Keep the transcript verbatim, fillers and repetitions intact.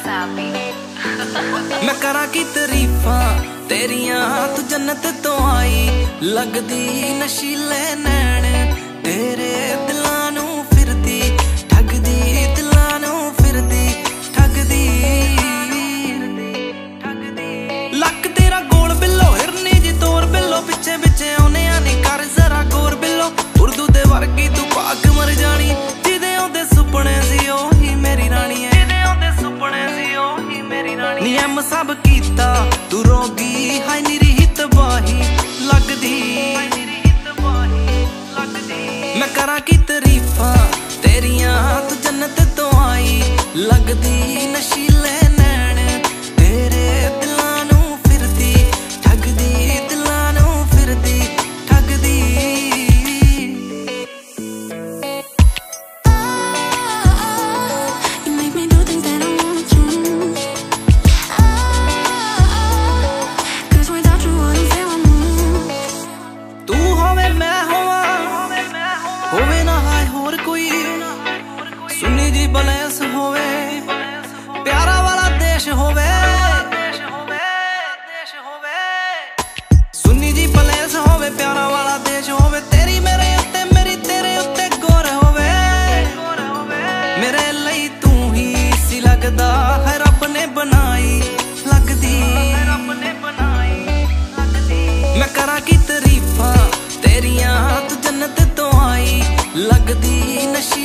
wasabi मैं करा की तारीफा तेरिया तू जन्नत तो आई लगदी नशीले नैन तेरे दिलां नू फिरदी ठगदी दिलां नू फिरदी ठगदी लक तेरा गोल बिल्लो हिरनी जी तोर बिल्लो पिछे पिछे आने आनी कर जरा गोर बिल्लो उर्दू दे वर्गी तू पाक मर जानी जिदे ओदे सुपने सी ओही मेरी रानी है जिदे ओदे सुपने सी ओही मेरी रानी नियम सब कीता तू रोगी हाय निरी हित बाही लगदी मैं करा की तारीफा तेरिया तू जन्नत तो आई लगदी नशीले नैन तेरे दिलां नू फिरदी ठगदी दिलां नू फिरदी ठगदी होवे ना हाय होर कोई सुन्नी जी बलेंस होवे प्यारा वाला देश होवे सुन्नी जी बलेंस होवे प्यारा वाला देश होवे तेरी मेरे उत्ते मेरी तेरे उत्ते गोर होवे मेरे लई तू ही सी लगदा है रब ने बनाई लगदी मैं करा की तारीफा तेरिया तू जन्नत तो आई लगदी नशी